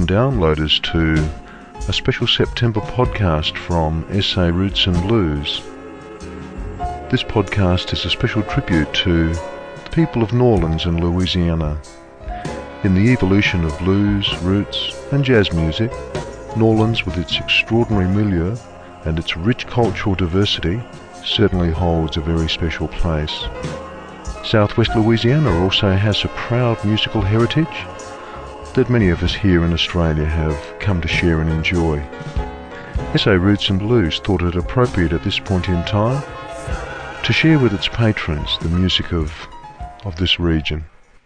downloaders to a special September podcast from SA Roots and Blues. This podcast is a special tribute to the people of New Orleans and Louisiana. In the evolution of blues, roots and jazz music, New Orleans, with its extraordinary milieu and its rich cultural diversity, certainly holds a very special place. Southwest Louisiana also has a proud musical heritage that many of us here in Australia have come to share and enjoy. SA Roots and Blues thought it appropriate at this point in time to share with its patrons the music of this region.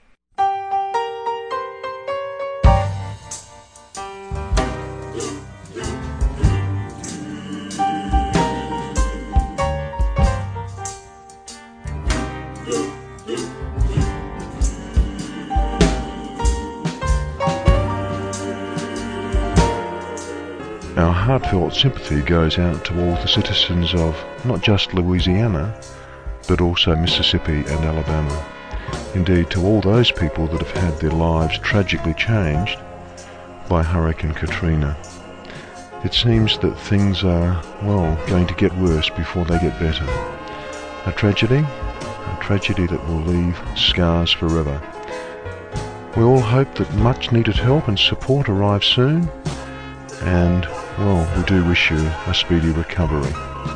Our heartfelt sympathy goes out to all the citizens of not just Louisiana, but also Mississippi and Alabama. Indeed, to all those people that have had their lives tragically changed by Hurricane Katrina. It seems that things are, going to get worse before they get better. A tragedy that will leave scars forever. We all hope that much needed help and support arrive soon, and we do wish you a speedy recovery.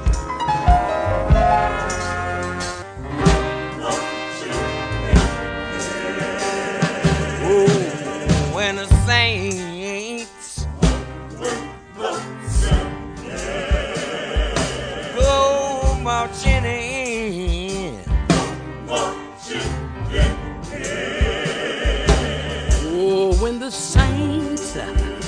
When the saints go marching in, when the saints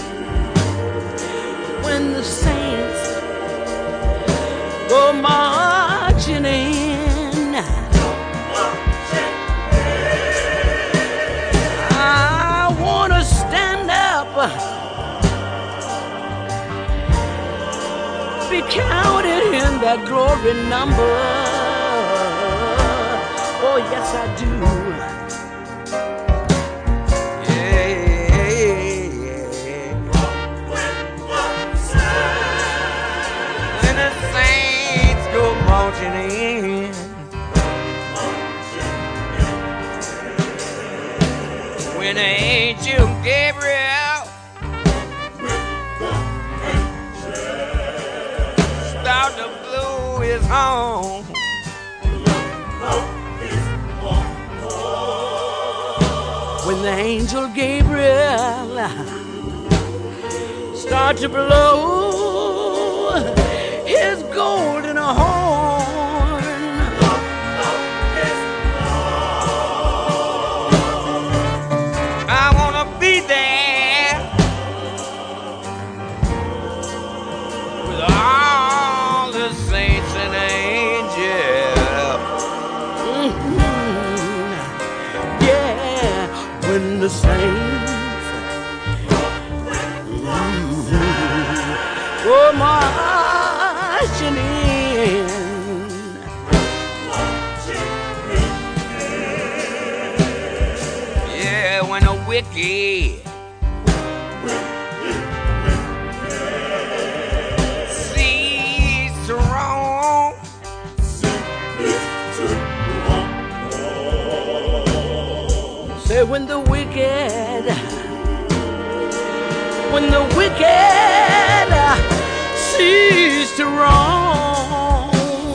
go marching in, I want to stand up, be counted in that glory number. Oh, yes, I do. Marching in, when Angel Gabriel start to blow his horn, when the Angel Gabriel start to blow his golden horn, I wanna be there with all the saints and angels. Yeah, when the saints oh marching in, yeah, when the wicked cease to wrong, say when the wicked cease to roam,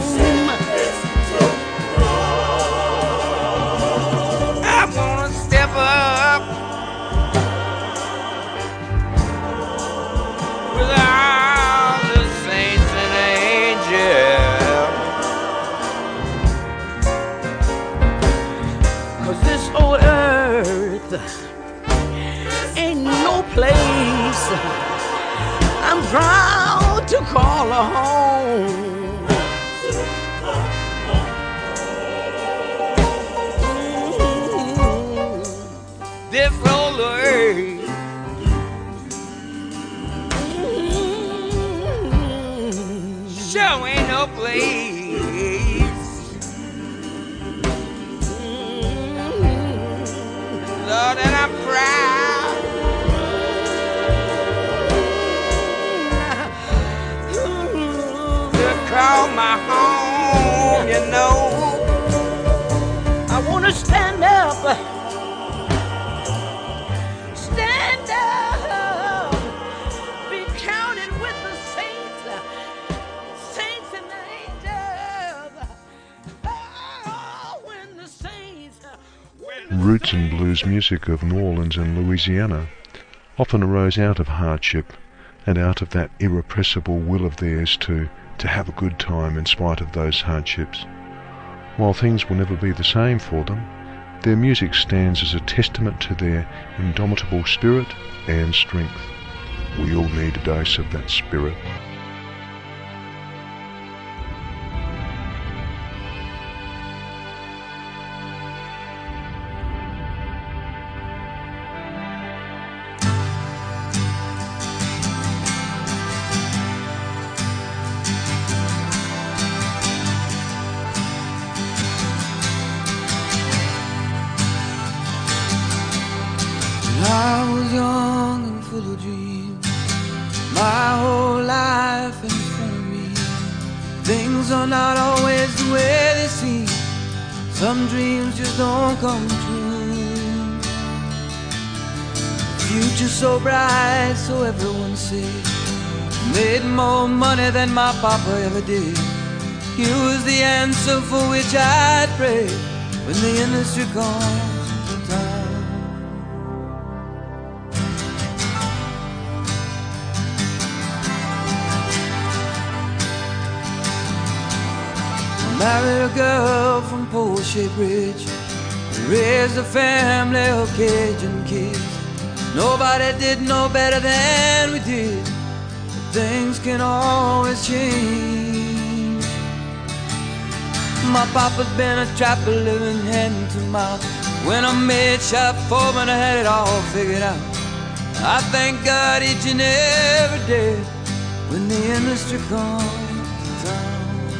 I wanna step up with all the saints and angels, 'cause this old earth ain't no place I'm proud to call a home. This old earth sure ain't no place. Lord, and I'm proud my home, you know. I wanna stand up, be counted with the saints and the angels. Oh, when the saints. Roots and blues music of New Orleans and Louisiana often arose out of hardship and out of that irrepressible will of theirs to have a good time in spite of those hardships. While things will never be the same for them, their music stands as a testament to their indomitable spirit and strength. We all need a dose of that spirit. I was young and full of dreams, my whole life in front of me. Things are not always the way they seem. Some dreams just don't come true. Future so bright, so everyone said. Made more money than my papa ever did. He was the answer for which I'd prayed when the industry comes to town. Married a girl from Pole-Shaped Ridge, raised a family of Cajun kids. Nobody did no better than we did, but things can always change. My papa's been a trapper living hand to mouth. When I made shop foreman, I had it all figured out. I thank God each and every day when the industry comes to town.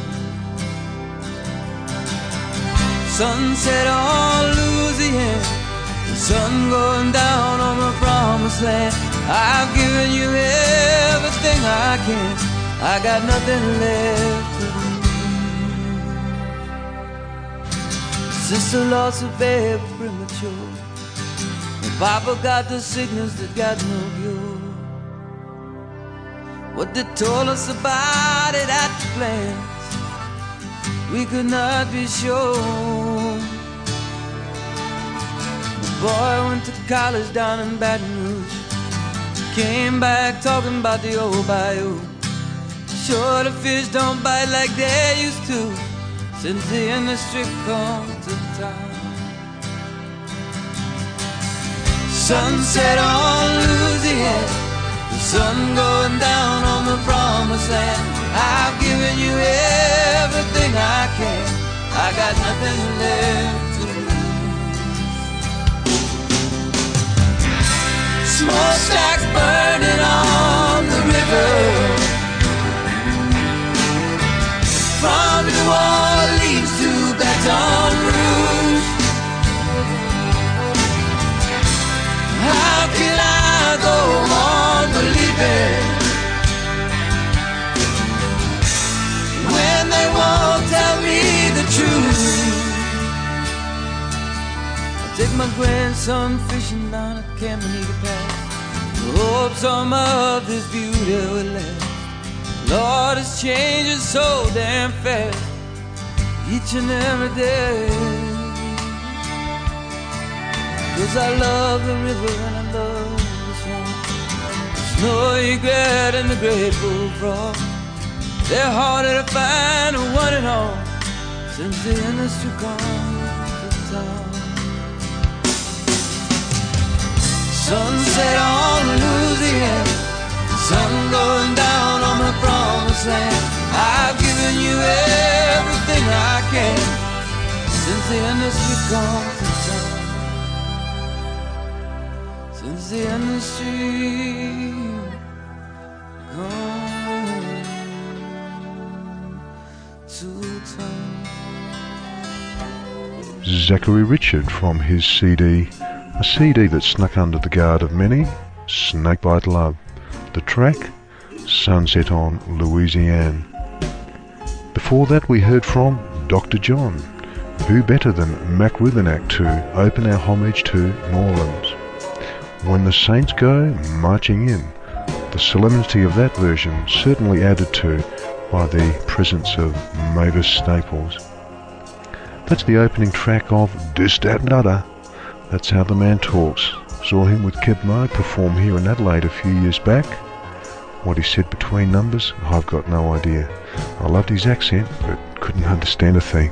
Sunset on Louisiana, the sun going down on the promised land. I've given you everything I can, I got nothing left to lose. Sister lost her baby premature, and Papa got the sickness that got no cure. What they told us about it at the plant, we could not be sure. The boy went to college down in Baton Rouge, came back talking about the old bayou. Sure, the fish don't bite like they used to since the industry comes to town. Sunset on Louisiana, the sun going down on the promised land. I've given you everything I can, I got nothing left to lose. Smokestacks burning on the river, from New Orleans to Baton Rouge. How can I go on believing when they won't tell me the truth? I take my grandson fishing down at Camanita Pass, hope some of this beauty will last. Lord, it's changing so damn fast, each and every day. 'Cause I love the river and I love the swamp, the snowy egret and the great bullfrog. They're harder to find than one and all since the industry comes to town. Sunset on Louisiana, sun going down on the promised land. I've given you everything I can since the industry comes to town. Since the industry comes to town. Zachary Richard from his CD, a CD that snuck under the guard of many, Snakebite Love. The track, Sunset on Louisiana. The Before that we heard from Dr. John. Who better than Mac Ruthernack to open our homage to New Orleans? When the Saints Go Marching In. The solemnity of that version certainly added to by the presence of Mavis Staples. That's the opening track of Dis Dat Nudder. That's How the Man Talks. Saw him with Keb Mo perform here in Adelaide a few years back. What he said between numbers, I've got no idea. I loved his accent, but couldn't understand a thing.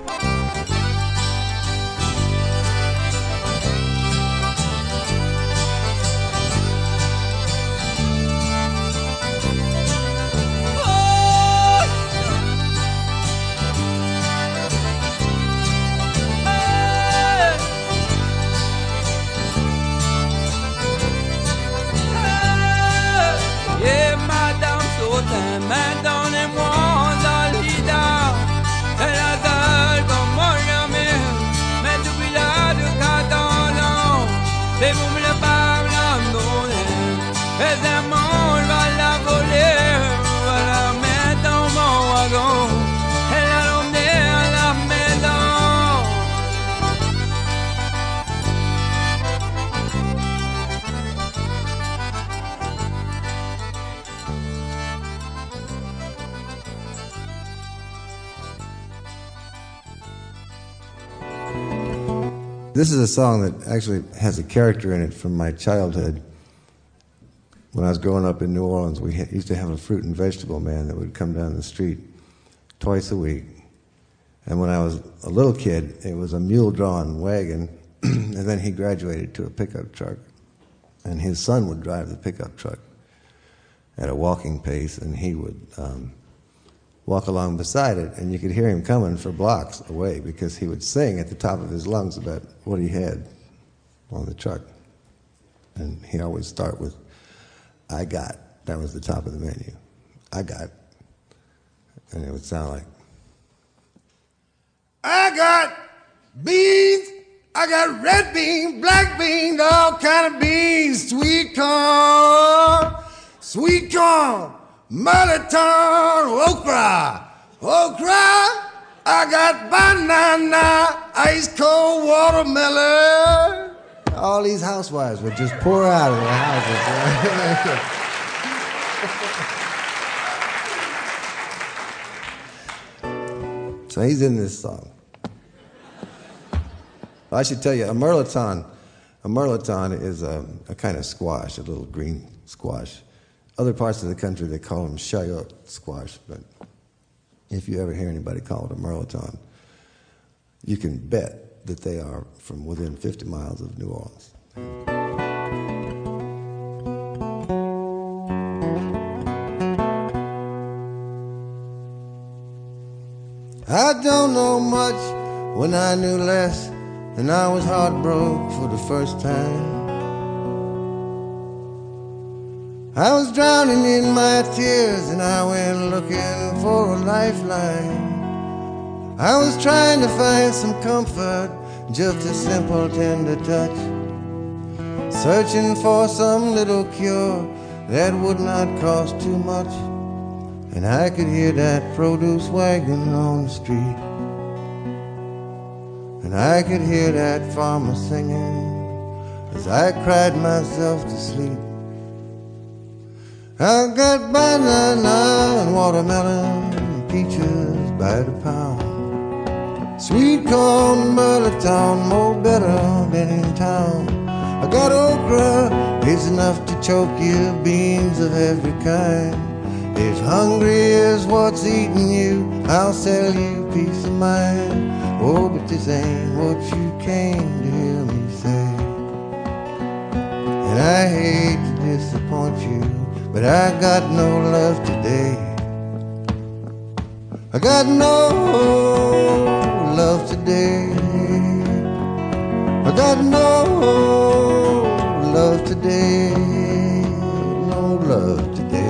This is a song that actually has a character in it from my childhood. When I was growing up in New Orleans, we used to have a fruit and vegetable man that would come down the street twice a week. And when I was a little kid, it was a mule-drawn wagon, and then he graduated to a pickup truck. And his son would drive the pickup truck at a walking pace, and he would walk along beside it, and you could hear him coming for blocks away because he would sing at the top of his lungs about what he had on the truck. And he'd always start with, I got. That was the top of the menu. I got. And it would sound like, I got beans, I got red beans, black beans, all kind of beans, sweet corn, mulliton, okra, I got banana, ice cold watermelon. All these housewives would just pour out of their houses. So he's in this song. I should tell you, a mirliton is a kind of squash, a little green squash. Other parts of the country, they call them shallot squash, but if you ever hear anybody call it a mirliton, you can bet that they are from within 50 miles of New Orleans. I don't know much when I knew less, and I was heartbroken for the first time. I was drowning in my tears, and I went looking for a lifeline. I was trying to find some comfort, just a simple tender touch, searching for some little cure that would not cost too much. And I could hear that produce wagon on the street, and I could hear that farmer singing as I cried myself to sleep. I got banana and watermelon and peaches by the pound, sweet corn, mulliton, more better than in town. I got okra, it's enough to choke you, beans of every kind. If hungry is what's eating you, I'll sell you peace of mind. Oh, but this ain't what you came to hear me say. And I hate to disappoint you, but I got no love today. I got no love today. I got no love today. No love today.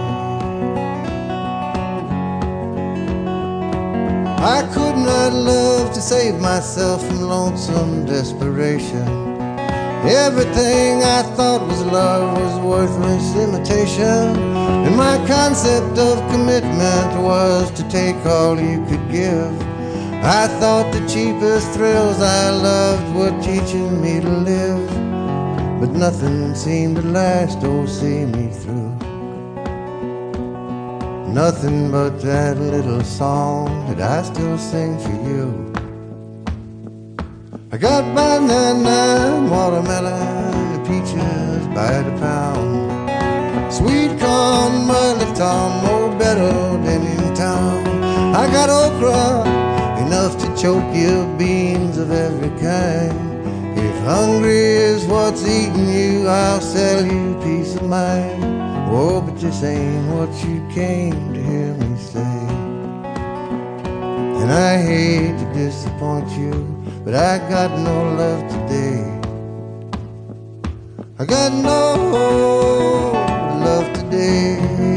I could not love to save myself from lonesome desperation. Everything I thought was love was worthless imitation, and my concept of commitment was to take all you could give. I thought the cheapest thrills I loved were teaching me to live, but nothing seemed to last or see me through. Nothing but that little song that I still sing for you. I got banana and watermelon and peaches by the pound, sweet corn, mulliton, more better than in town. I got okra, enough to choke your beans of every kind. If hungry is what's eating you, I'll sell you peace of mind. Oh, but this ain't what you came to hear me say. And I hate to disappoint you, but I got no love today. I got no love today.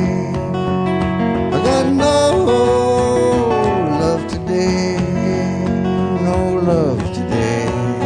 I got no love today. No love today.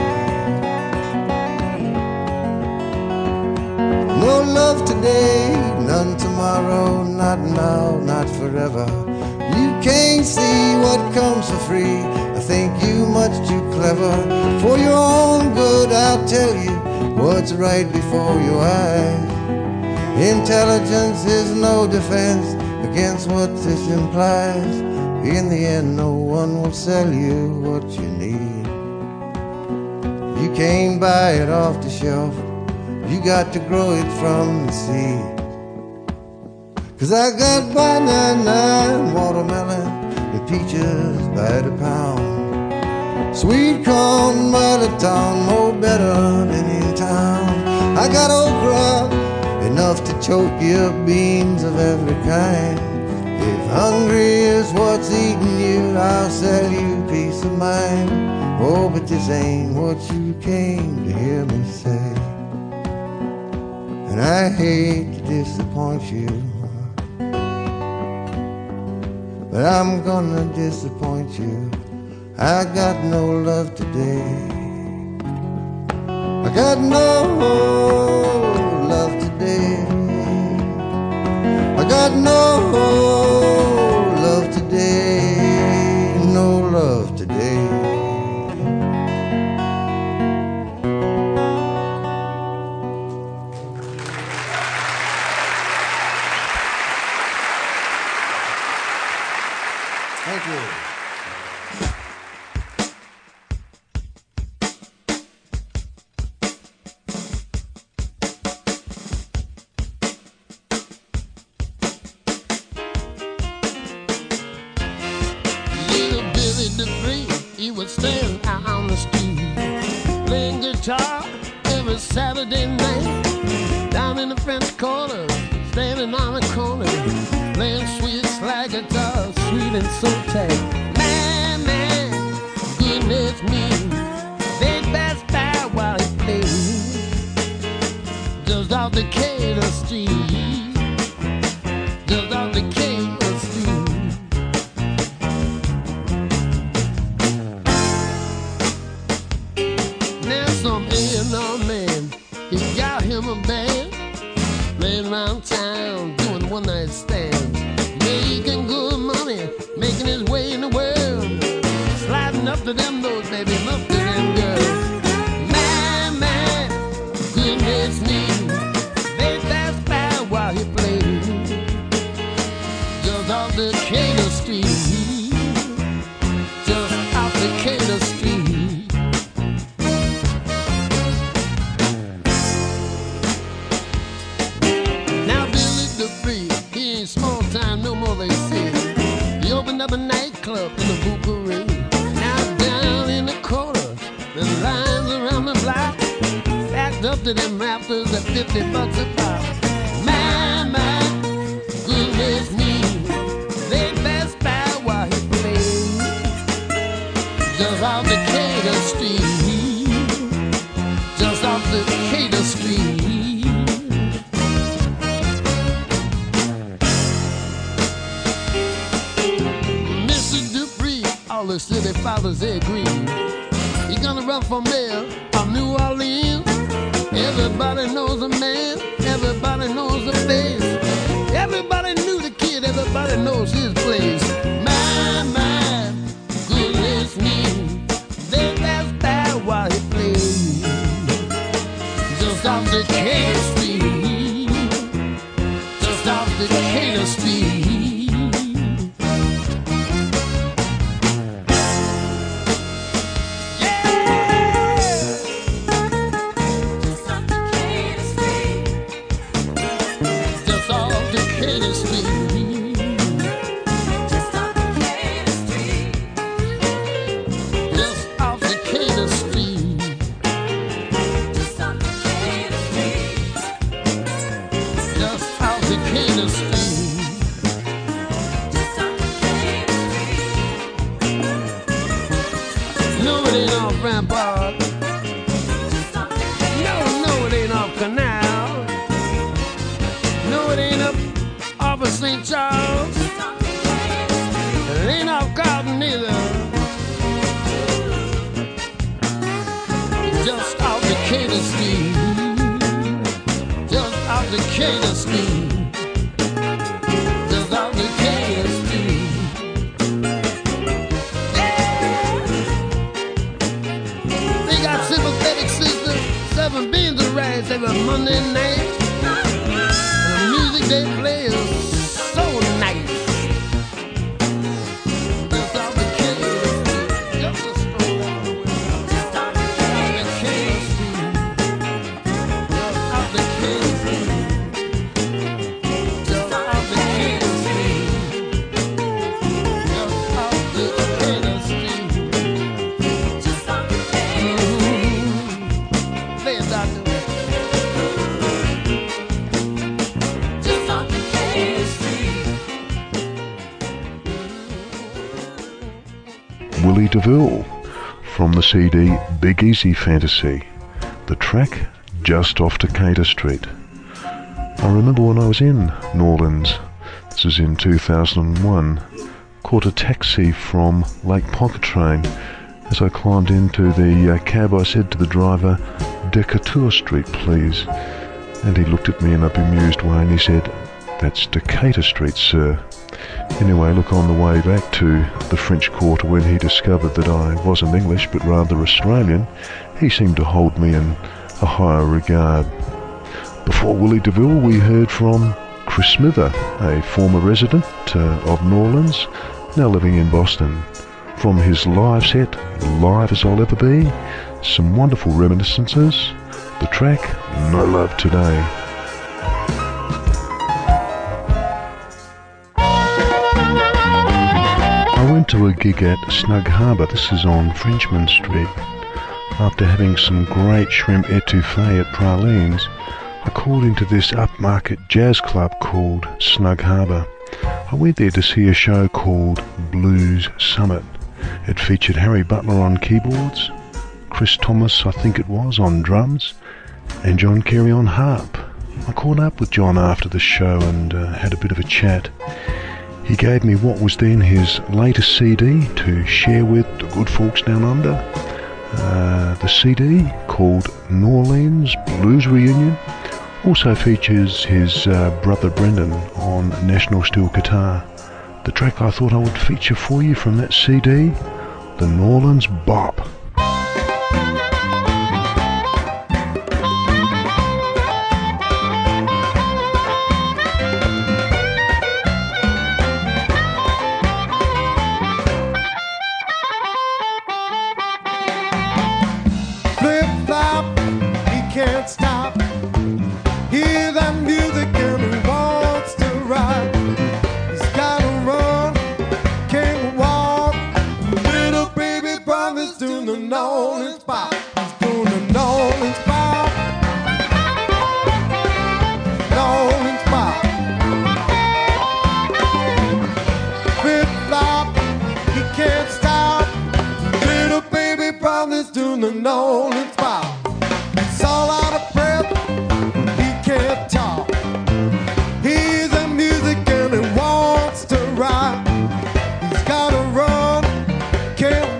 No love today, none tomorrow, not now, not forever. You can't see what comes for free. I think you much too clever. For your own good, I'll tell you what's right before your eyes. Intelligence is no defense against what this implies. In the end, no one will sell you what you need. You can't buy it off the shelf. You got to grow it from the seed. 'Cause I got banana and watermelon and peaches by the pound, sweet corn, mulliton, more better than in town. I got okra, enough to choke your beans of every kind. If hungry is what's eating you, I'll sell you peace of mind. Oh, but this ain't what you came to hear me say. And I hate to disappoint you, but I'm gonna disappoint you. I got no love today. I got no love today. I got no love today. No love today. Thank you. Little Billy DeVries, he would stand out on the street, playing guitar every Saturday night. Down in the French Quarter, standing on the corner, playing sweet slide guitar, sweet and so tight. Man, goodness me, they passed by while he played, just off Decatur Street, just off Decatur Street. Now some A&R man, he got him a band, playing around town, doing one-night stands, making good money, making his way in the world, sliding up to them notes, baby, up to them girls. Man, goodness me, they passed by while he played, just off Decatur Street, just off Decatur Street. Now Billy DeVries, he ain't small time no more, they say. He opened up a nightclub in the Bookery. Now down in the corner, the lines around the block, stacked up to them rafters at $50 a pop. Man, goodness me, they passed by while he played, just off Decatur Street, just off Decatur Street. Mr. DeVries, all the city fathers they agree, he's gonna run for mayor of New Orleans. Everybody knows a man, everybody knows a place. Everybody knew the kid, everybody knows his place. My, goodness me, they passed by while he played. Just off Decatur Street, just off Decatur Street. St. Charles, it ain't off Garden either. Just off Decatur Street, just off Decatur Street, just off Decatur Street. Yeah. They got sympathetic sisters, 7 beans of rice every Monday night, and the music they play is so nice. Just off Decatur Street, just a stroll down the way. Just off Decatur Street, just off Decatur Street, just off Decatur Street, just off Decatur Street, just off Decatur Street. Play it, doctor. Just off Decatur Street. Willie DeVille from the CD Big Easy Fantasy, the track Just Off Decatur Street. I remember when I was in New Orleans, this was in 2001, caught a taxi from Lake Pontchartrain. As I climbed into the cab, I said to the driver, Decatur Street please, and he looked at me in a bemused way and he said, that's Decatur Street, sir. Anyway, look, on the way back to the French Quarter, when he discovered that I wasn't English but rather Australian, he seemed to hold me in a higher regard. Before Willie DeVille, we heard from Chris Smither, a former resident of New Orleans, now living in Boston. From his live set, Live as I'll Ever Be, some wonderful reminiscences, the track No Love Today. I went to a gig at Snug Harbour, this is on Frenchman Street. After having some great shrimp etouffee at Pralines, I called into this upmarket jazz club called Snug Harbour. I went there to see a show called Blues Summit. It featured Harry Butler on keyboards, Chris Thomas, I think it was, on drums, and John Kerry on harp. I caught up with John after the show and had a bit of a chat. He gave me what was then his latest CD to share with the good folks down under. The CD, called New Orleans Blues Reunion, also features his brother Brendan on National Steel guitar. The track I thought I would feature for you from that CD, the New Orleans Bop.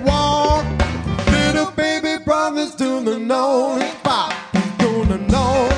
Little baby promised to the New Orleans Pop. He's gonna know.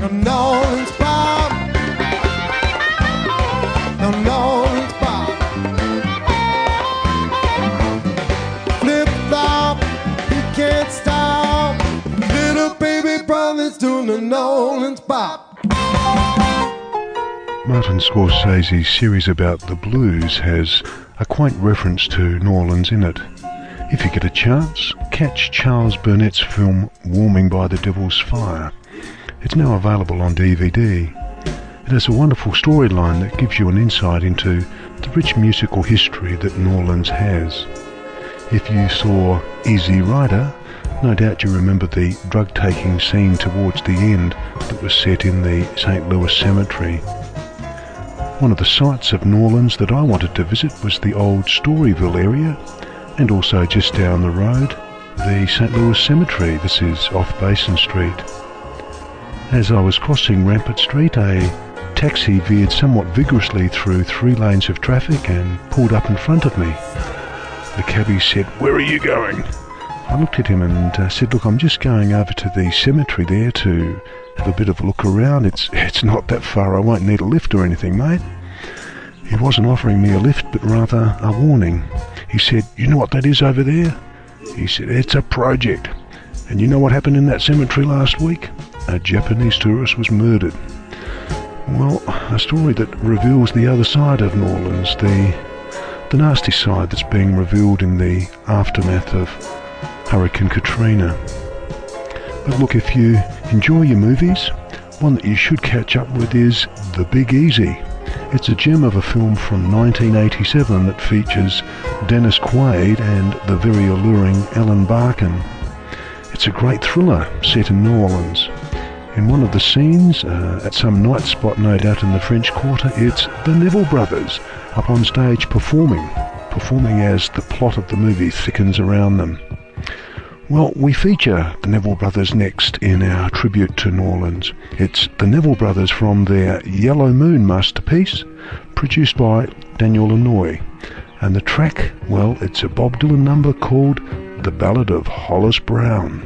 No New Orleans Bob. No New Orleans Bob. Flip flop, he can't stop. Little baby brother's doing the New Orleans Bob. Martin Scorsese's series about the blues has a quaint reference to New Orleans in it. If you get a chance, catch Charles Burnett's film Warming by the Devil's Fire. It's now available on DVD. It has a wonderful storyline that gives you an insight into the rich musical history that New Orleans has. If you saw Easy Rider, no doubt you remember the drug-taking scene towards the end that was set in the St. Louis Cemetery. One of the sites of New Orleans that I wanted to visit was the old Storyville area, and also just down the road, the St. Louis Cemetery. This is off Basin Street. As I was crossing Rampart Street, a taxi veered somewhat vigorously through 3 lanes of traffic and pulled up in front of me. The cabbie said, "Where are you going?" I looked at him and said, "Look, I'm just going over to the cemetery there to have a bit of a look around. It's not that far. I won't need a lift or anything, mate." He wasn't offering me a lift, but rather a warning. He said, "You know what that is over there?" He said, "It's a project. And you know what happened in that cemetery last week? A Japanese tourist was murdered." Well, a story that reveals the other side of New Orleans, the nasty side that's being revealed in the aftermath of Hurricane Katrina. But look, if you enjoy your movies, one that you should catch up with is The Big Easy. It's a gem of a film from 1987 that features Dennis Quaid and the very alluring Ellen Barkin. It's a great thriller set in New Orleans. In one of the scenes, at some night spot no doubt in the French Quarter, it's the Neville Brothers up on stage performing as the plot of the movie thickens around them. Well, we feature the Neville Brothers next in our tribute to New Orleans. It's the Neville Brothers from their Yellow Moon masterpiece, produced by Daniel Lanois. And the track, well, it's a Bob Dylan number called The Ballad of Hollis Brown.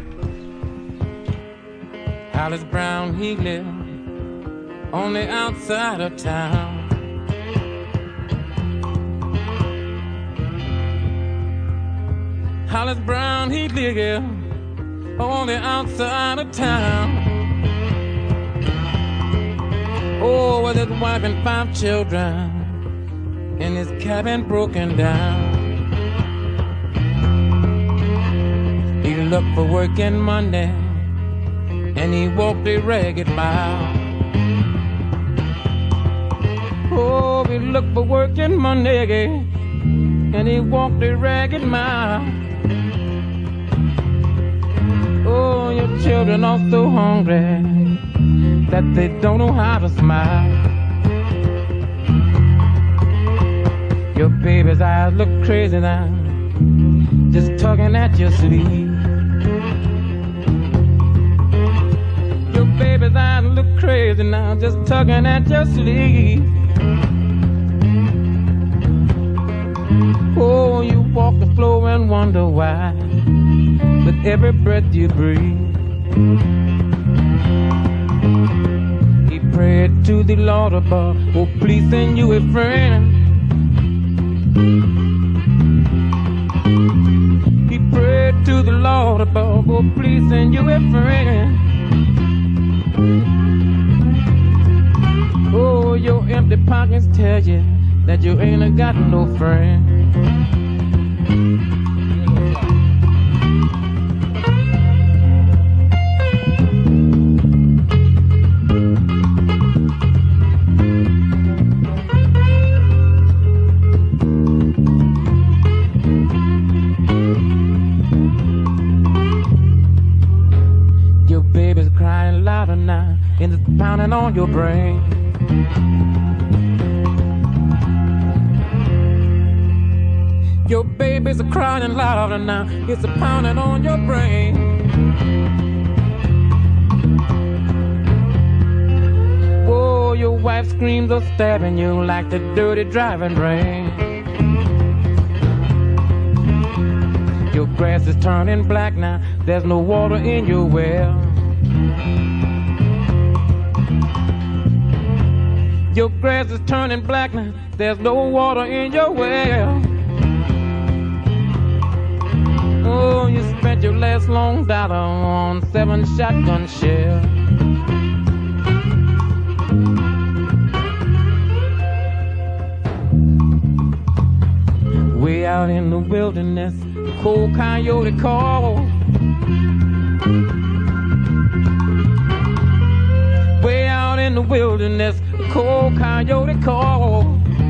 Hollis Brown, he lived on the outside of town. Hollis Brown, he lived on the outside of town. Oh, with his wife and 5 children, and his cabin broken down. He looked for work in Monday, and he walked a ragged mile. Oh, he looked for work in Monday, and he walked a ragged mile. Oh, your children are so hungry that they don't know how to smile. Your baby's eyes look crazy now, just tugging at your sleeve. Your baby's eyes look crazy now, just tugging at your sleeve. Oh, you walk the floor and wonder why with every breath you breathe. He prayed to the Lord above, oh please send you a friend. He prayed to the Lord above, oh please send you a friend. Oh, your empty pockets tell you that you ain't got no friend. Your baby's crying louder now, and it's pounding on your brain. Your baby's crying louder now, it's a pounding on your brain. Whoa, your wife screams are stabbing you like the dirty driving rain. Your grass is turning black now, there's no water in your well. Your grass is turning black now, there's no water in your well. Oh, you spent your last long dollar on 7 shotgun shells. Way out in the wilderness, the cold coyote called. Way out in the wilderness, the cold coyote called.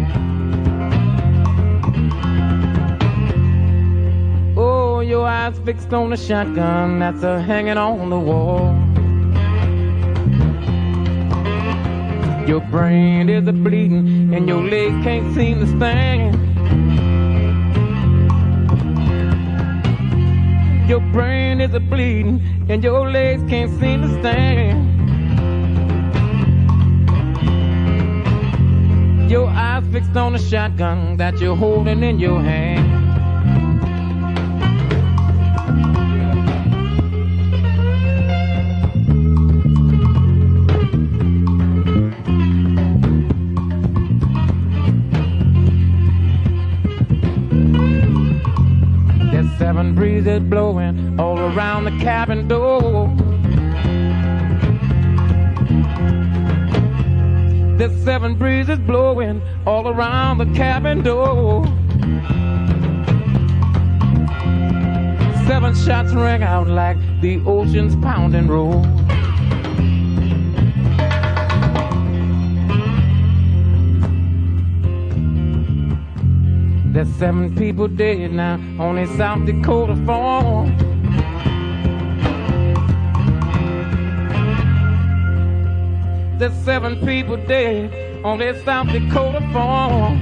Oh, your eyes fixed on the shotgun that's hanging on the wall. Your brain is bleeding and your legs can't seem to stand. Your brain is bleeding and your legs can't seem to stand. Your eyes fixed on the shotgun that you're holding in your hand. There's 7 breezes blowing all around the cabin door. There's 7 breezes blowing all around the cabin door. 7 shots rang out like the ocean's pounding roar. There's 7 people dead now on a South Dakota farm. There's 7 people dead on that South Dakota farm.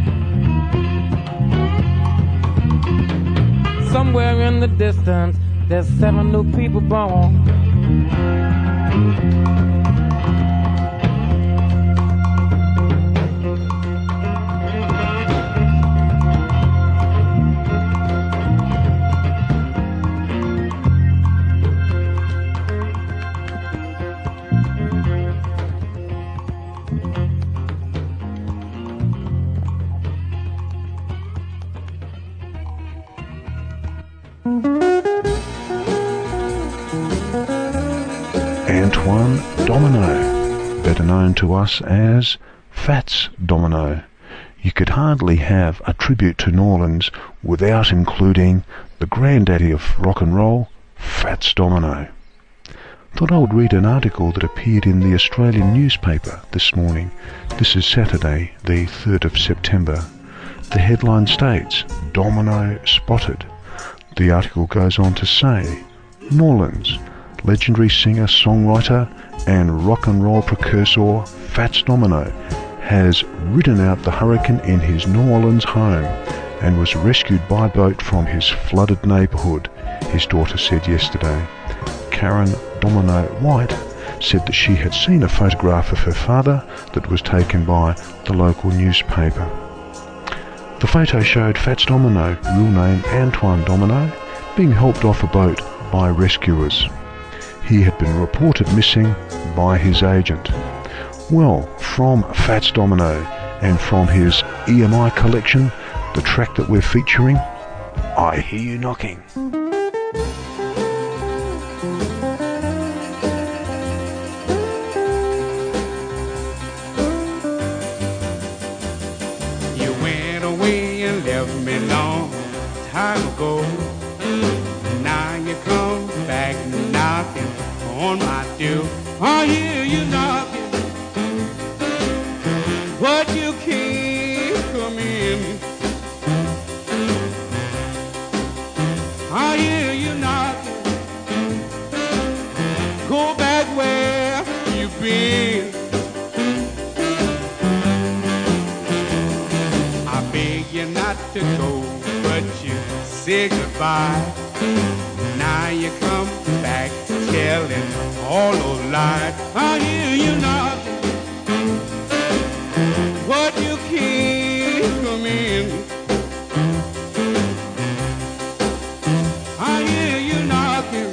Somewhere in the distance, there's 7 new people born. Antoine Domino, better known to us as Fats Domino. You could hardly have a tribute to New Orleans without including the granddaddy of rock and roll, Fats Domino. Thought I would read an article that appeared in the Australian newspaper this morning. This is Saturday, the 3rd of September. The headline states, Domino spotted. The article goes on to say, New Orleans, legendary singer-songwriter and rock and roll precursor Fats Domino has ridden out the hurricane in his New Orleans home and was rescued by boat from his flooded neighbourhood, his daughter said yesterday. Karen Domino White said that she had seen a photograph of her father that was taken by the local newspaper. The photo showed Fats Domino, real name Antoine Domino, being helped off a boat by rescuers. He had been reported missing by his agent. Well, from Fats Domino and from his EMI collection, the track that we're featuring, I Hear You Knocking. You went away and left me long time ago. Now you come back knocking on my door. I hear you knocking, but you can't come in. I hear you knocking, go back where you've been. I beg you not to go, but you say goodbye. Now you come back telling all those lies. I hear you knocking, but you can't come in. I hear you knocking,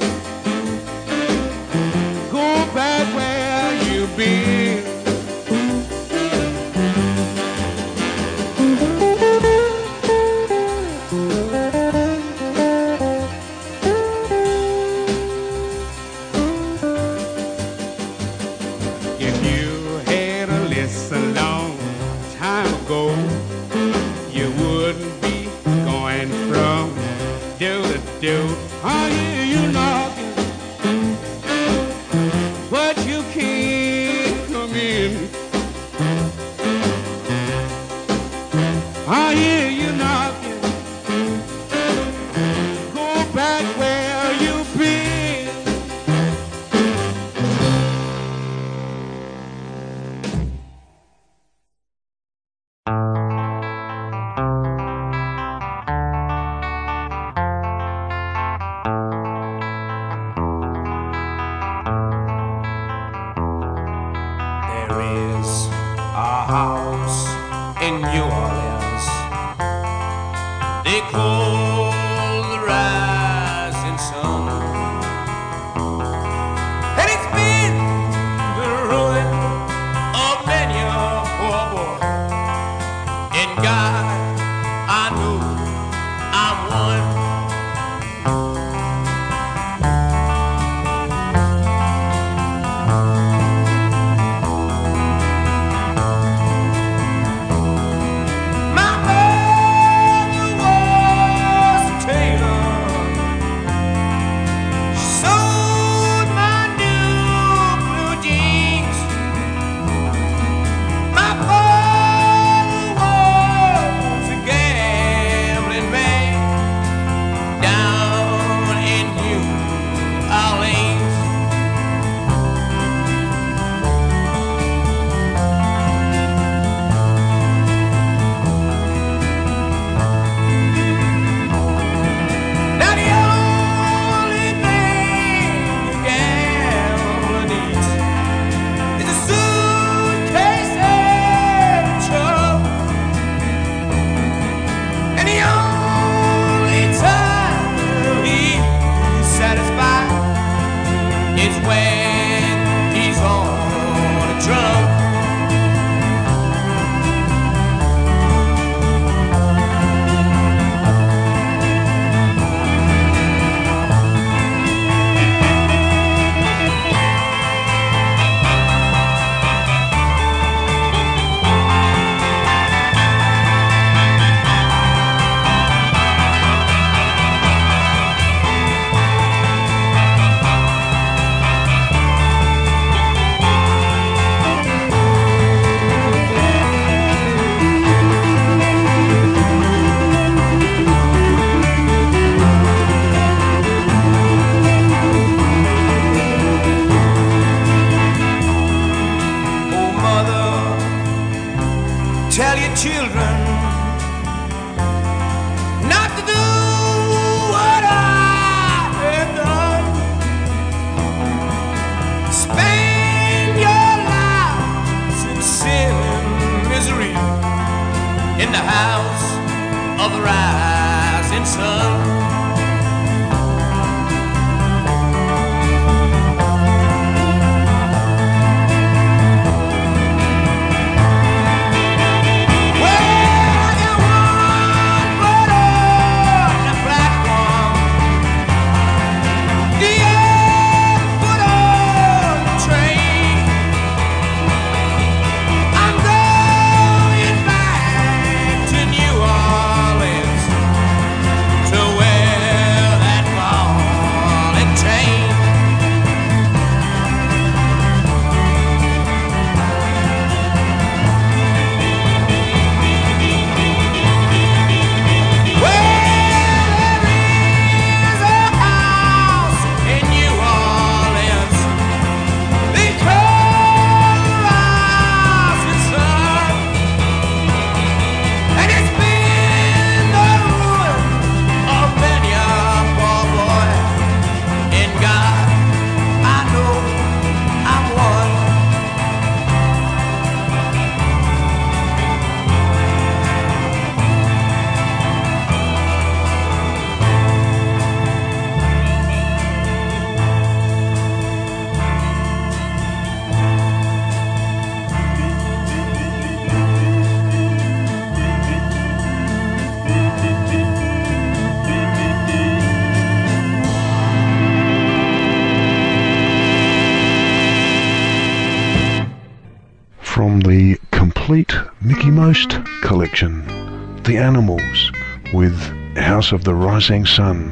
go back where you've been. house in New Orleans they call the rising sun, and it's been the ruin of many a poor boy. In God I know I'm one. Tell your children not to do what I have done. Spend your lives in sin and misery in the house of the rising sun. From the complete Mickey Most collection, The Animals with House of the Rising Sun.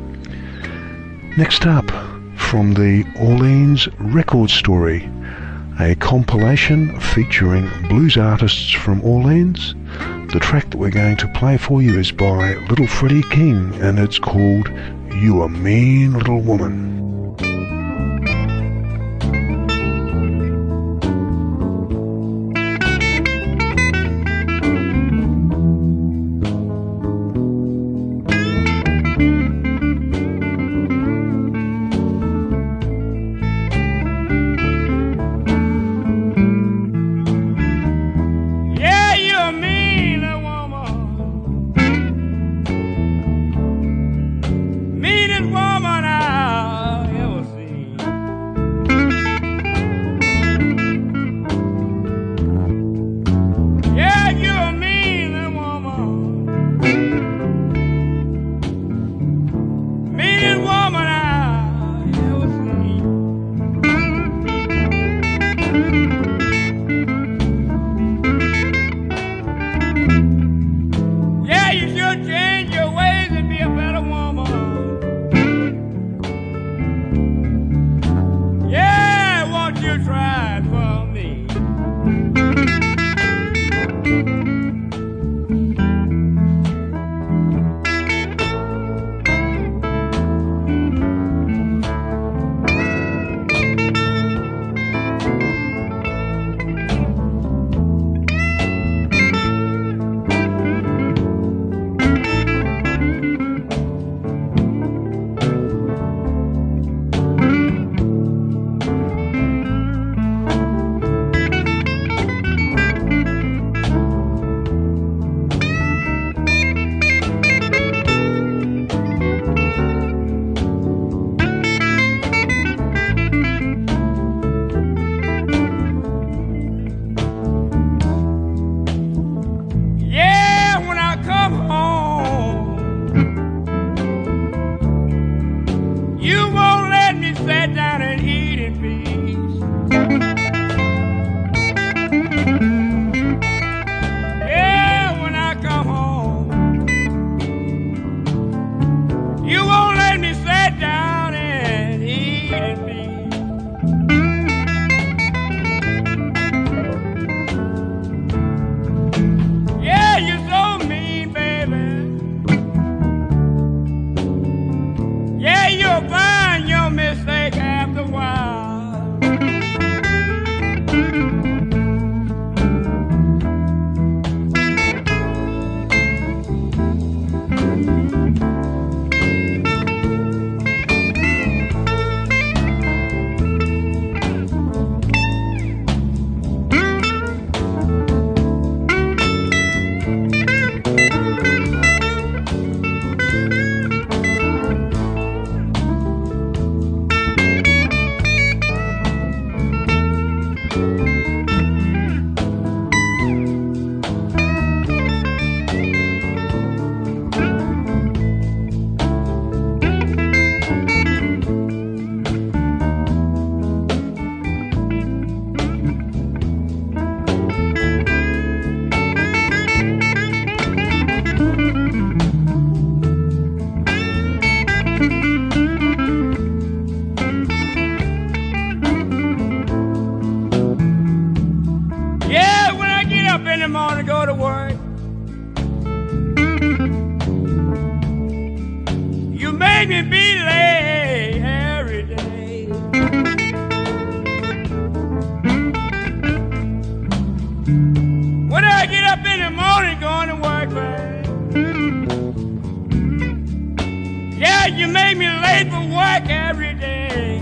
Next up, from the Orleans Record Story, a compilation featuring blues artists from Orleans. The track that we're going to play for you is by Little Freddie King, and it's called You a Mean Little Woman. in the morning, go to work. You make me be late every day. When I get up in the morning, going to work, man. Yeah, you make me late for work every day.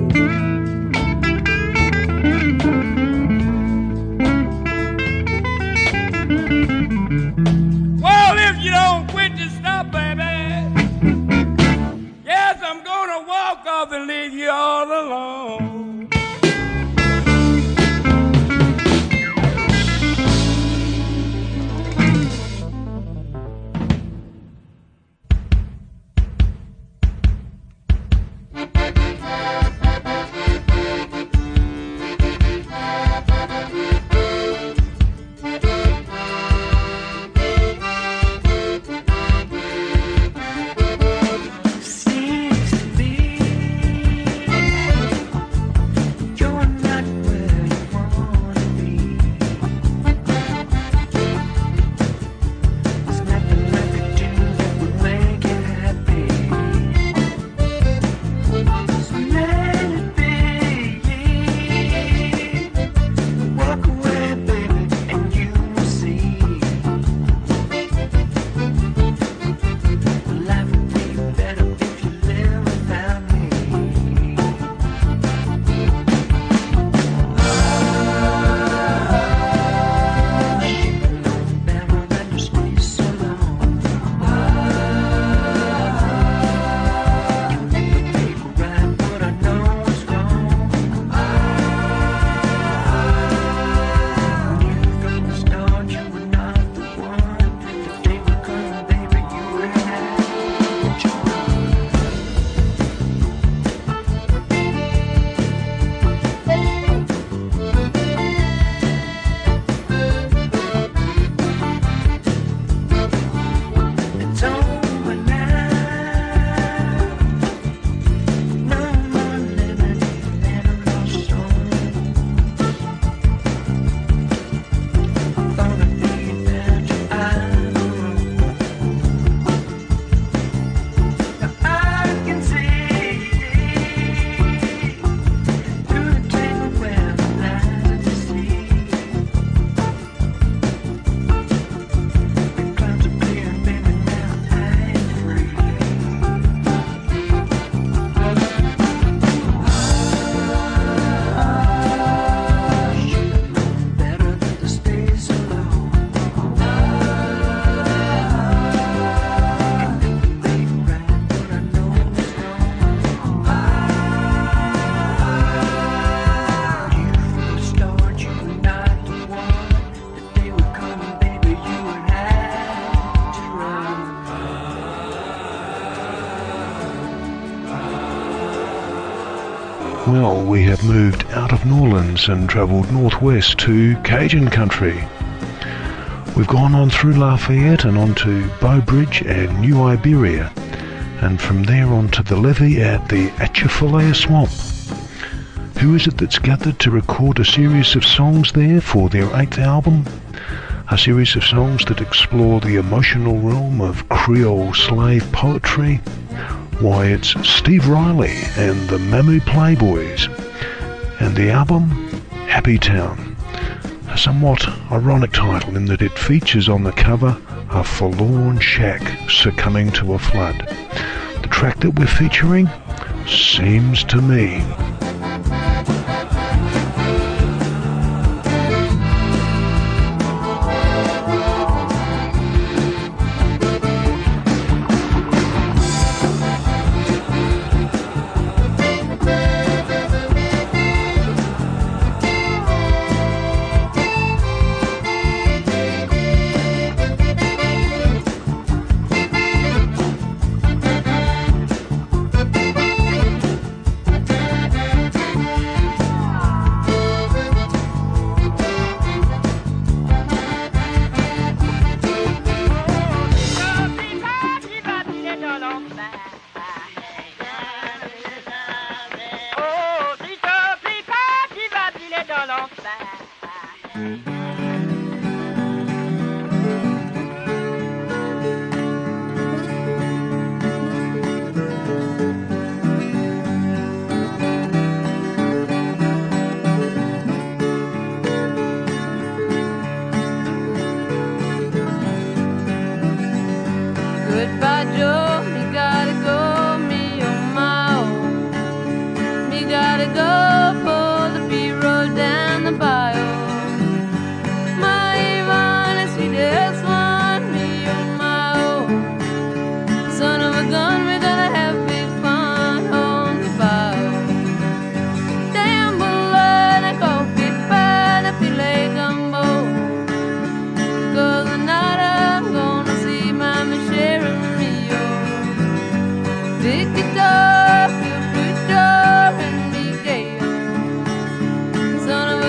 Well, if you don't quit this stuff, baby, yes, I'm gonna walk off and leave you all alone. Well, we have moved out of New Orleans and travelled northwest to Cajun country. We've gone on through Lafayette and on to Bow Bridge and New Iberia, and from there on to the levee at the Atchafalaya Swamp. Who is it that's gathered to record a series of songs there for their 8th album? A series of songs that explore the emotional realm of Creole slave poetry? Why, it's Steve Riley and the Mamu Playboys, and the album Happy Town, a somewhat ironic title in that it features on the cover a forlorn shack succumbing to a flood. The track that we're featuring, Seems to Me.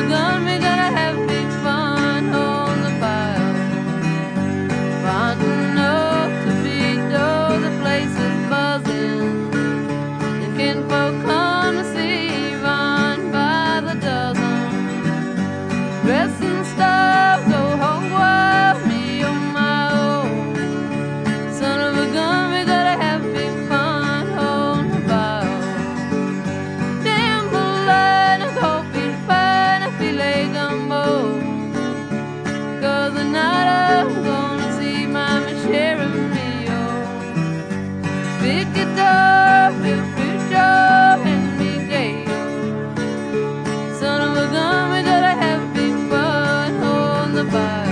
a gun, we gotta have big fun on the bayou. Fun enough to beat though the place is buzzing. The kinfolk come to see Yvonne by the dozen. Dress and stuff, go home wild, me on my own. Son of a gun, we gotta have big fun on the bayou. Damn blood, I hope it's fine, I feel like gumbo. 'Cause tonight I'm gonna see Mama sharing me, oh. Big guitar, big future, and big day, oh. Son of a gun, we gotta have big fun on the bayou.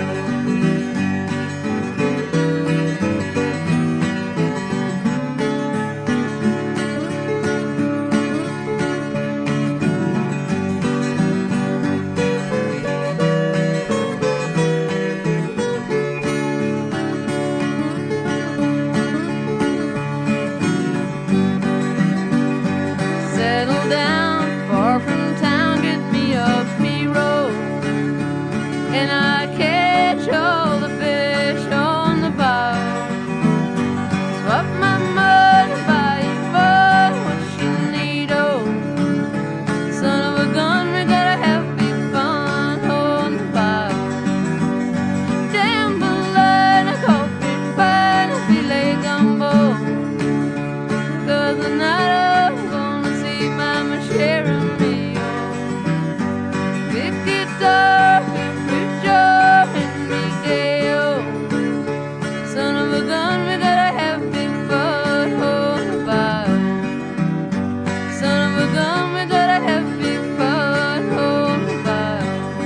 Settle down, far from town, get me a free road. And I catch all the fish on the bow. Swap my mud and buy you fun, what you need, oh. Son of a gun, we gotta have big fun on the bow. Damn blood, I hope it's fine, I feel like gumbo. 'Cause tonight I'm gonna see Mama sharing me, oh. Big guitar, big future, and big day, oh. Son of a gun, we gotta have big fun on the bayou. Son of a gun, we gotta have big fun on the bayou.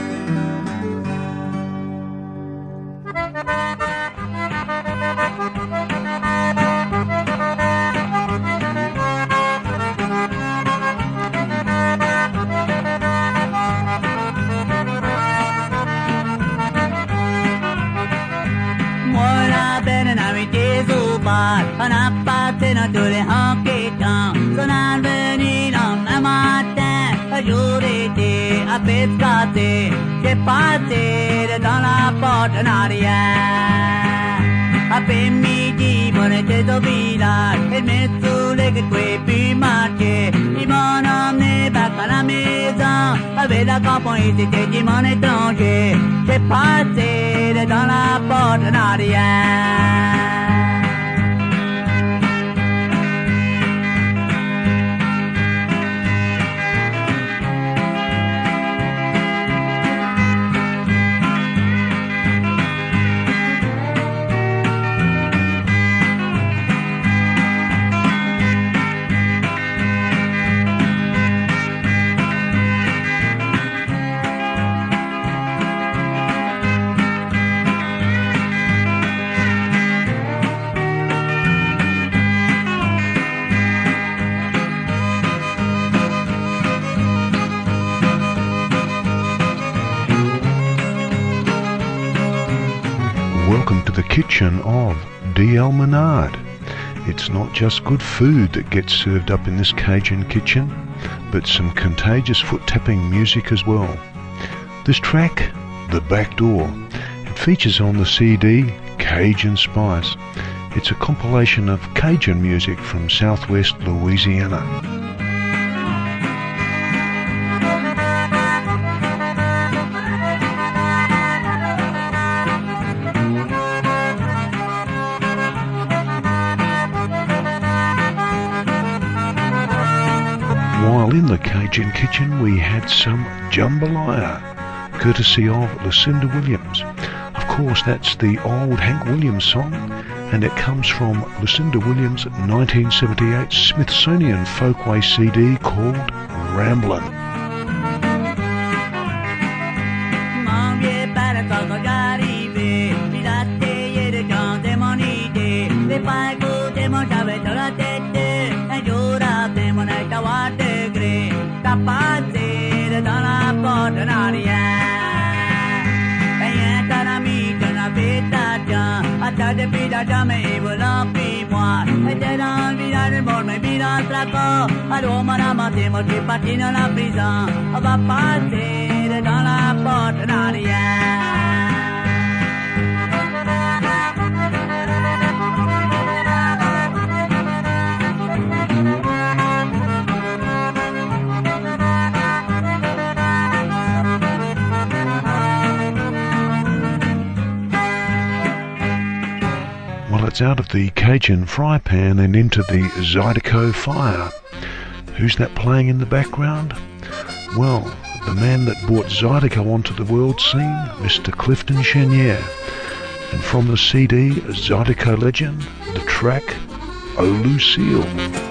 Moira Benanari Tezubar, an apatena to the hockey town. So now Benin on a matin, a jurete, a pescate, che parte dans la porte en arrière. A pemiti, bonete do village, et mezzo le che quei puis marcher. Ils m'ont emmené back à la maison, avec la campagne, c'était du mon étranger. Che parte dans la porte en arrière. Welcome to the kitchen of D.L. Menard. It's not just good food that gets served up in this Cajun kitchen, but some contagious foot-tapping music as well. This track, The Back Door, it features on the CD Cajun Spice. It's a compilation of Cajun music from southwest Louisiana. While in the Cajun kitchen we had some jambalaya, courtesy of Lucinda Williams. Of course that's the old Hank Williams song, and it comes from Lucinda Williams' 1978 Smithsonian Folkway CD called Ramblin'. De vida jamais volant puis moi était dans le village de bord mais puis dans le placard. Allô madame, t'es moi qui parti dans la prison. On va passer dans Well, it's out of the Cajun fry pan and into the Zydeco fire. Who's that playing in the background? Well, the man that brought Zydeco onto the world scene, Mr. Clifton Chenier. And from the CD, Zydeco Legend, the track, Oh Lucille.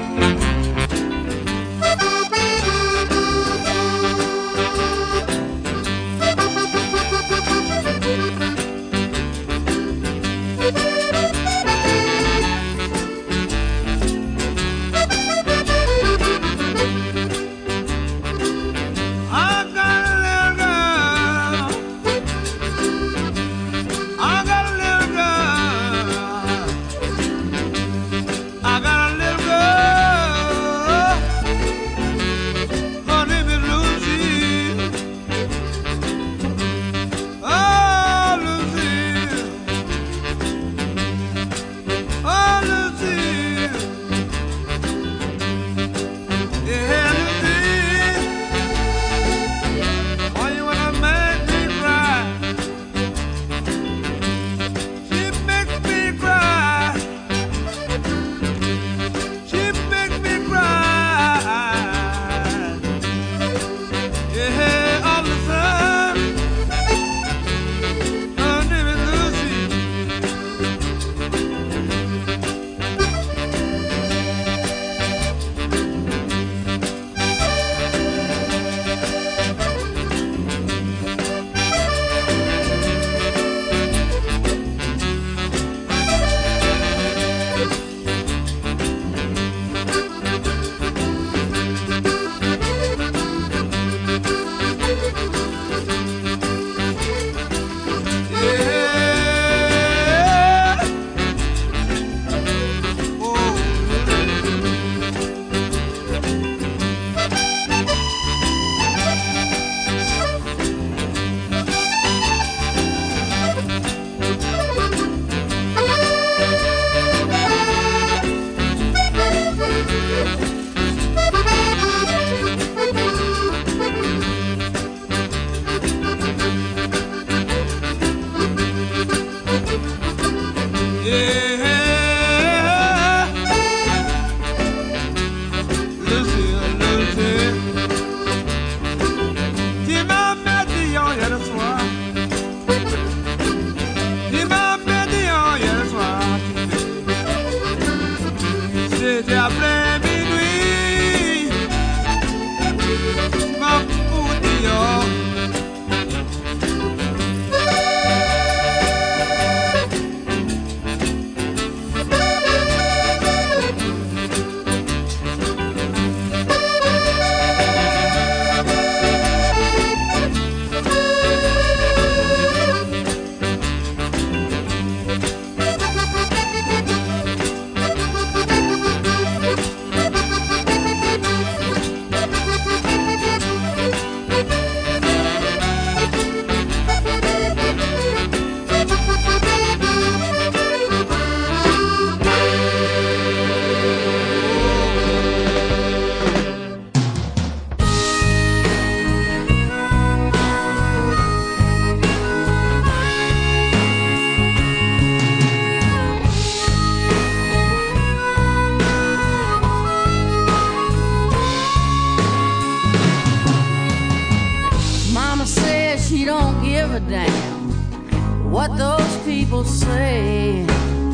what those people say.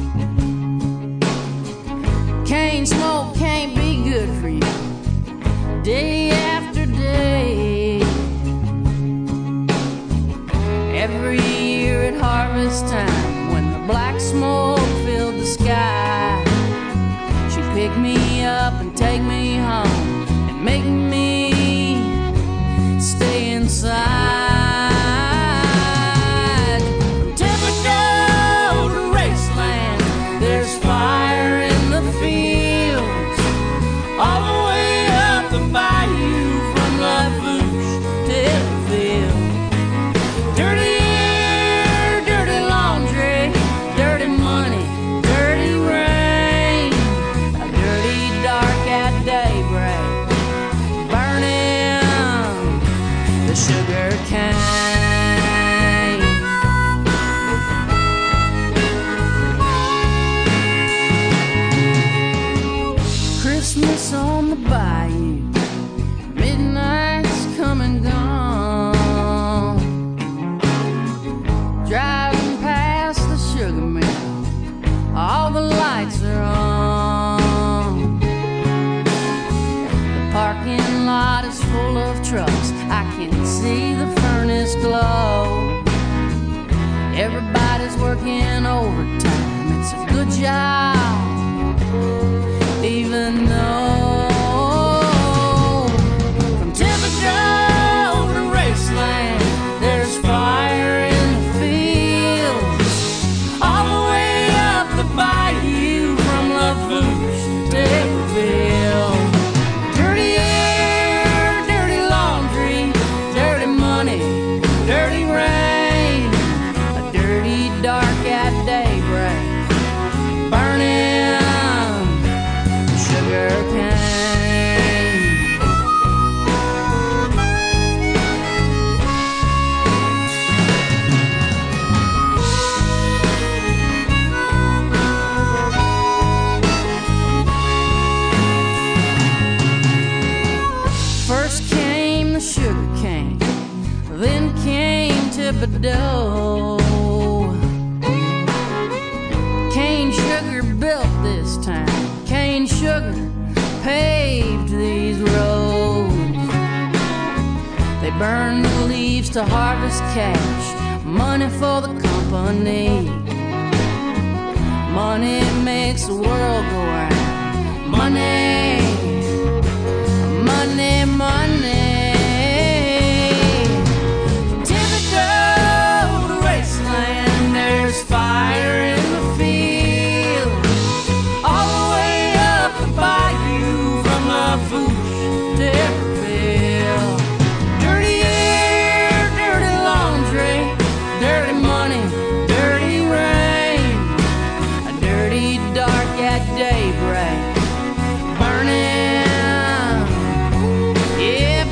Can't smoke, can't be good for you, day after day. Every year at harvest time, when the black smoke filled the sky, she'd pick me up and take me home and make me stay inside. From Temple to Raceland, there's fire in the fields, all the way up the bayou from Lafourche to Ellenville. sugar cane. Christmas on the bayou, midnight's come and gone. Driving past the sugar mill, all the lights are on. The parking lot is full of trucks, I can see the furnace glow. Everybody's working overtime, it's a good job. Even though from Tippecanoe to Raceland, there's fire in the fields, all the way up the bayou from Lafourche to Taylorville. Dirty air, dirty laundry, dirty money, dirty rain, a dirty dark at daybreak, burning sugar cane. First came the sugar cane, then came Thibodeau. Cane sugar built this town, cane sugar paved these roads. They burned the leaves to harvest cash, money for the company. Money makes the world go round. Money, money, money. From Thibodeau to Raceland, there's fire in the field, all the way up the bayou from Lafourche to Everville. Dirty air, dirty laundry, dirty money, dirty rain, a dirty dark at daybreak, burning, yeah,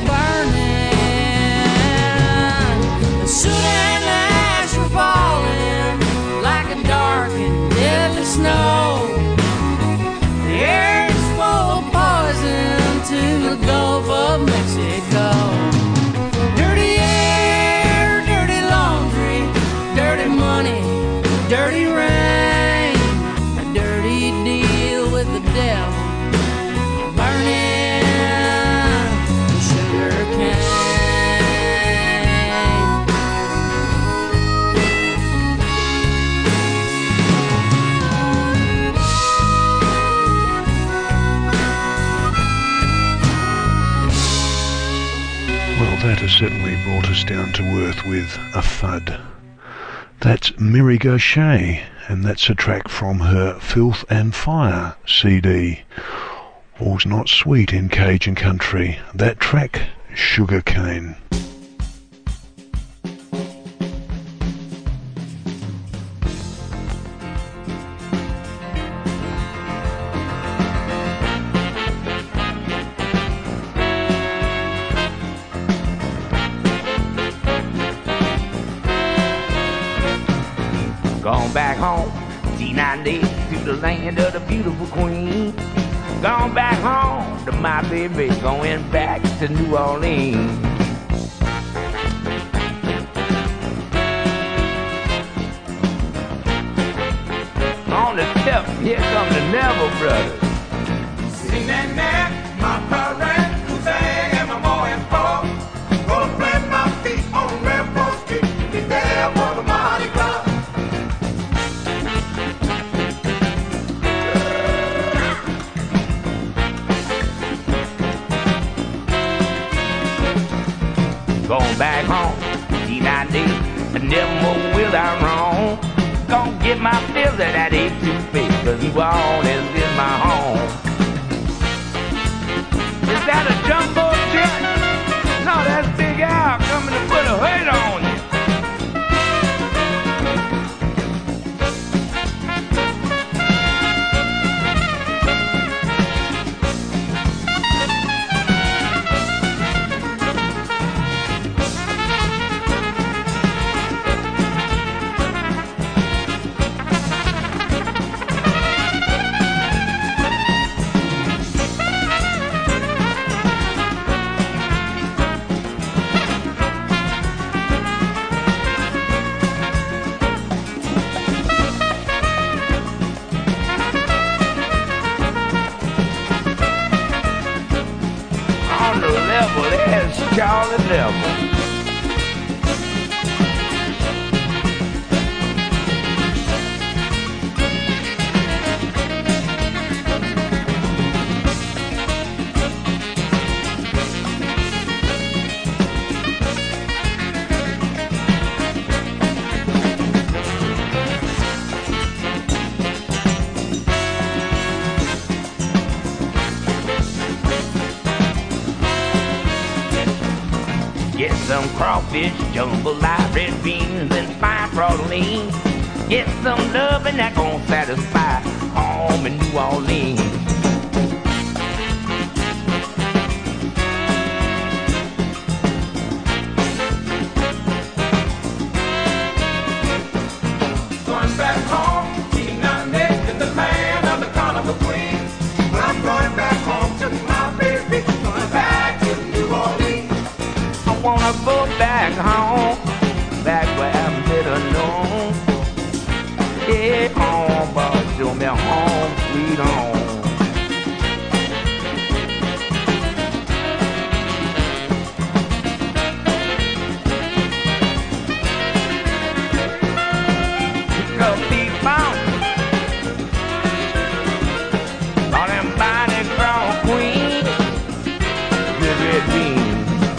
burning. The soot and ash were falling like a dark and deadly snow. The air is full of poison to the Gulf of Mexico. Dirty air, dirty laundry, dirty money, dirty rain, a dirty deal with the devil, burning sugar cane. Well, that has certainly brought us down to earth with a thud. That's Miri Gaucher, and that's a track from her Filth and Fire CD. All's not sweet in Cajun country. That track, Sugarcane. Gone back home, T90 to the land of the beautiful queen. Gone back home to my baby, going back to New Orleans. On the step, here come the Neville brothers. Sing that neck, my parade, Hussein, and my morning fall. Gonna plant my feet on Rainbow Street, be there for the Mardi Gras. Going back home, T90, never more will I roam. Gonna get my fill of that A2 cause New Orleans is my home. Is that a jumbo jet? No, that's Big Al coming to put a hood on you. level. Get some crawfish, jambalaya, red beans, and fine protein. Get some love and that gon' satisfy home in New Orleans. Going back home, eating out next in the land of the carnival queens. I'm going back home to my baby, going back to New Orleans. I wanna go back home, back where I'm better known. Yeah, home, but show me home, sweet home. Go be found, all them body grown queens, good red beans.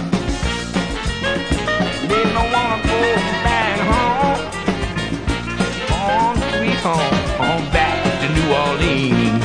They don't wanna go back home, home sweet home, home back to New Orleans.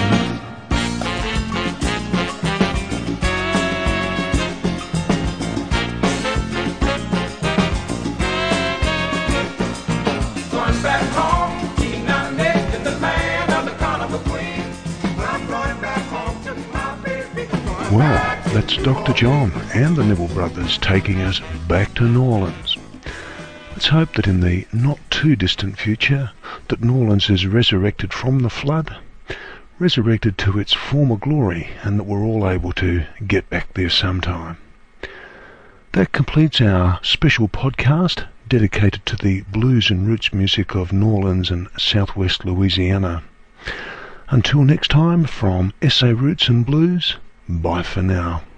Going back home, eating out next in the land of the carnival queens. I'm going back home to my baby, going Well, back to that's New Dr. John and the Neville Brothers taking us back to New Orleans. Let's hope that in the not too distant future that New Orleans is resurrected from the flood, resurrected to its former glory, and that we're all able to get back there sometime. That completes our special podcast dedicated to the blues and roots music of New Orleans and southwest Louisiana. Until next time, from SA Roots and Blues, bye for now.